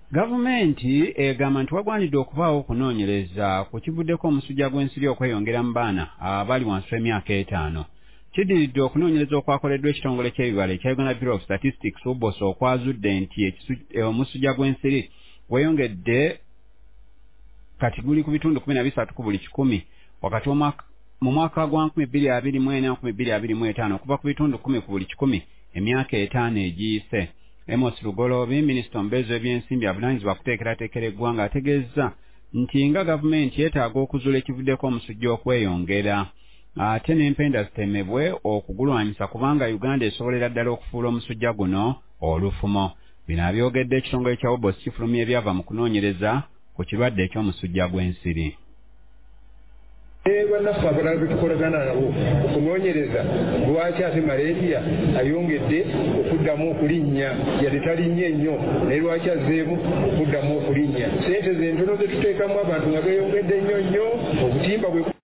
Gavumenti egamba nti wagwanidde okubaawo okunoonyereza ku kivuddeko omusujja gw'ensiri okweyongera mu baana abali wansi w'emyaka 5. Kiddiridde okunoonyereza okwakoleddwa ekitongole ky'ebibala ekya Uganda Bureau of Statistics UBOS okwazudde nti omusujja gw'ensiri gweyongedde kati guli ku bitundu 13 ku buli 100 wakati mu mwaka gwa 2024-2025 okuva ku bitundu 10 ku buli 100 emyaka 5 egiyise. Amos Lugolobi, Minisita omubeezi w'ebyensimbi avunaanyizibwa kuteekerateekera eggwanga, ategeezza nti nga gavumenti yeetaaga okuzuula ekivuddeko omusujja okweyongera ate n'empenda zitemebwe okugulwanyisa kubanga Uganda esobolera ddala okufuula omusujja guno olufumo. Bino abyogedde ekitongole kya UBOS kifulumya ebyava mu kunoonyereza ku kirwadde eky'omusujja gw'ensiri. Bannaffe abalala betukolagana nabo okunoonyereza lwaki ate malaria ayongedde okuddamu okulinnya yali talinnye nnyo naye lwaki azzeemu okuddamu okulinnya. Ssente ze ntono ze tuteekamu abantu nga beeyongedde nnyo obutimba bwe